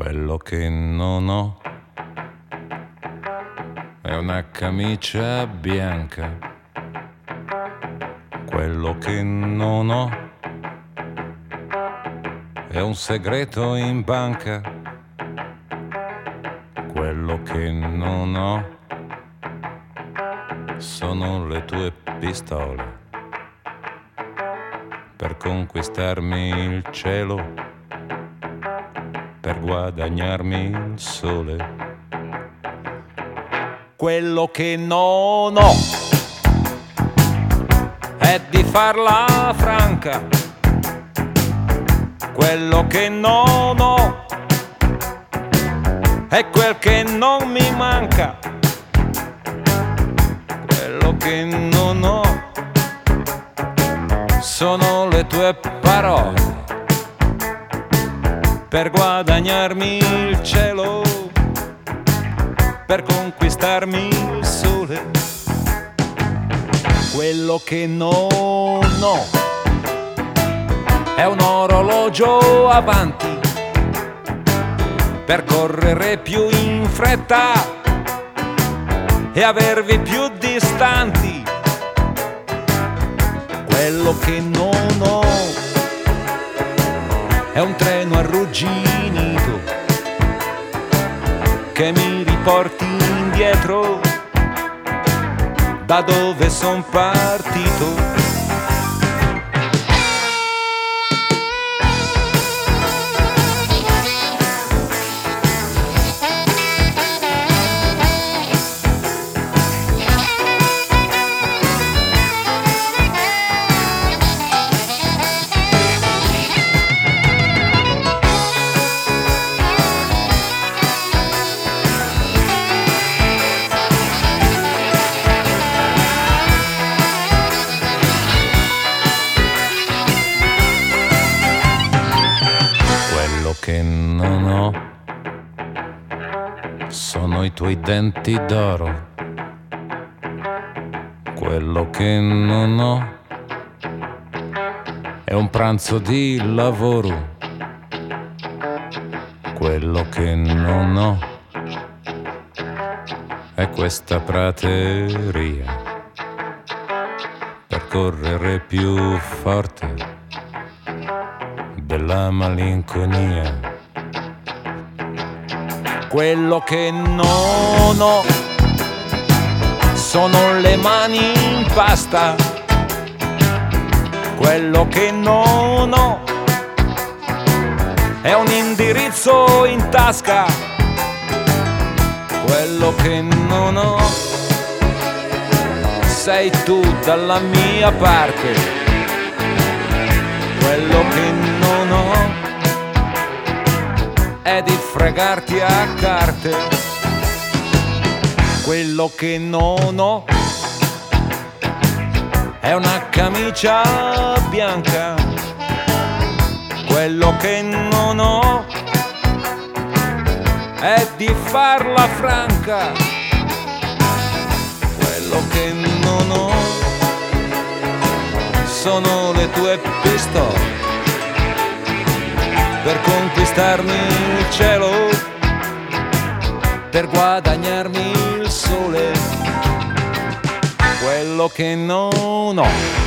Quello che non ho è una camicia bianca. Quello che non ho è un segreto in banca. Quello che non ho sono le tue pistole per conquistarmi il cielo, per guadagnarmi il sole. Quello che non ho è di farla franca. Quello che non ho è quel che non mi manca. Quello che non ho sono le tue parole per guadagnarmi il cielo, per conquistarmi il sole. Quello che non ho è un orologio avanti per correre più in fretta e avervi più distanti. Quello che non ho è un treno arrugginito che mi riporti indietro da dove son partito. Che non ho sono i tuoi denti d'oro. Quello che non ho è un pranzo di lavoro. Quello che non ho è questa prateria per correre più forte della malinconia. Quello che non ho sono le mani in pasta. Quello che non ho è un indirizzo in tasca. Quello che non ho sei tu dalla mia parte. Quello che non ho è di fregarti a carte. Quello che non ho è una camicia bianca. Quello che non ho è di farla franca. Quello che non ho sono le tue pistole per conquistarmi il cielo, per guadagnarmi il sole. Quello che non ho